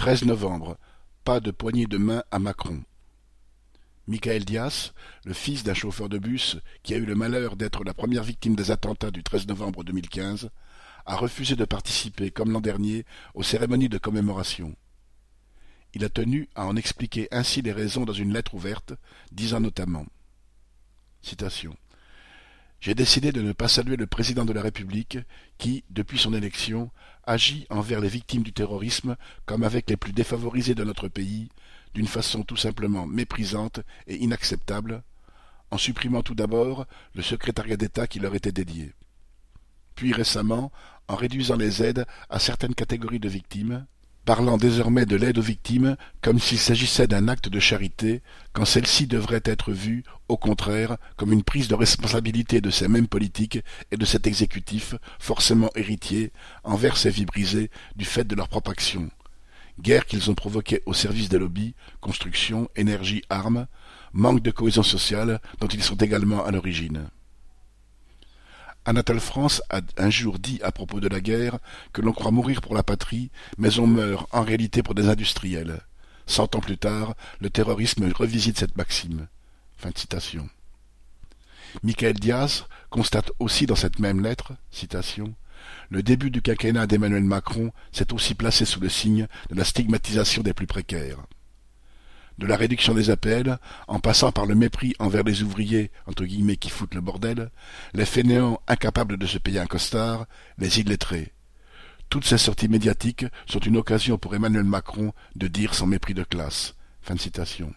13 novembre. Pas de poignée de main à Macron. Michael Diaz, le fils d'un chauffeur de bus qui a eu le malheur d'être la première victime des attentats du 13 novembre 2015, a refusé de participer, comme l'an dernier, aux cérémonies de commémoration. Il a tenu à en expliquer ainsi les raisons dans une lettre ouverte, disant notamment citation, j'ai décidé de ne pas saluer le président de la République qui, depuis son élection, agit envers les victimes du terrorisme comme avec les plus défavorisés de notre pays, d'une façon tout simplement méprisante et inacceptable, en supprimant tout d'abord le secrétariat d'État qui leur était dédié. Puis récemment, en réduisant les aides à certaines catégories de victimes, parlant désormais de l'aide aux victimes comme s'il s'agissait d'un acte de charité, quand celle-ci devrait être vue, au contraire, comme une prise de responsabilité de ces mêmes politiques et de cet exécutif, forcément héritier, envers ces vies brisées du fait de leur propre action. Guerre qu'ils ont provoquée au service des lobbies, construction, énergie, armes, manque de cohésion sociale dont ils sont également à l'origine. Anatole France a un jour dit à propos de la guerre que l'on croit mourir pour la patrie, mais on meurt en réalité pour des industriels. 100 ans plus tard, le terrorisme revisite cette maxime. Fin de citation. Michael Diaz constate aussi dans cette même lettre, citation, le début du quinquennat d'Emmanuel Macron s'est aussi placé sous le signe de la stigmatisation des plus précaires. De la réduction des APL, en passant par le mépris envers les ouvriers, entre guillemets, qui foutent le bordel, les fainéants incapables de se payer un costard, les illettrés. Toutes ces sorties médiatiques sont une occasion pour Emmanuel Macron de dire son mépris de classe. Fin de citation.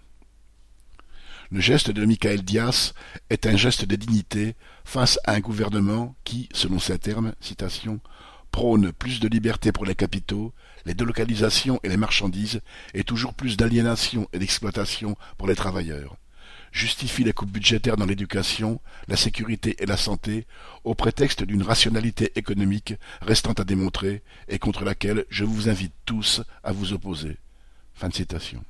Le geste de Michael Diaz est un geste de dignité face à un gouvernement qui, selon ses termes, citation, prône plus de liberté pour les capitaux, les délocalisations et les marchandises, et toujours plus d'aliénation et d'exploitation pour les travailleurs, justifie les coupes budgétaires dans l'éducation, la sécurité et la santé, au prétexte d'une rationalité économique restant à démontrer et contre laquelle je vous invite tous à vous opposer. Fin de citation.